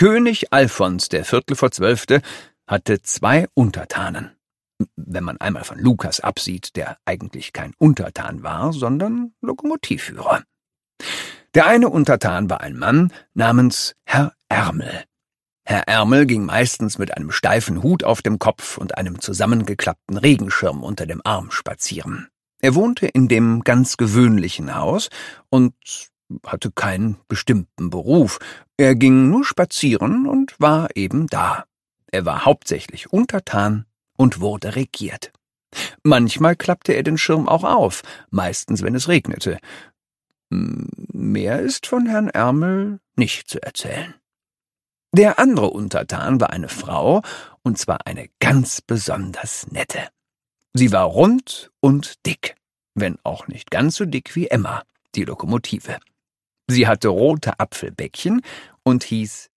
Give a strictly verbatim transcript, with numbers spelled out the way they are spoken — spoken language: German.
König Alfons der Viertel vor Zwölfte hatte zwei Untertanen. Wenn man einmal von Lukas absieht, der eigentlich kein Untertan war, sondern Lokomotivführer. Der eine Untertan war ein Mann namens Herr Ärmel. Herr Ärmel ging meistens mit einem steifen Hut auf dem Kopf und einem zusammengeklappten Regenschirm unter dem Arm spazieren. Er wohnte in dem ganz gewöhnlichen Haus und hatte keinen bestimmten Beruf. Er ging nur spazieren und war eben da. Er war hauptsächlich Untertan und wurde regiert. Manchmal klappte er den Schirm auch auf, meistens wenn es regnete. Mehr ist von Herrn Ärmel nicht zu erzählen. Der andere Untertan war eine Frau, und zwar eine ganz besonders nette. Sie war rund und dick, wenn auch nicht ganz so dick wie Emma, die Lokomotive. Sie hatte rote Apfelbäckchen und hieß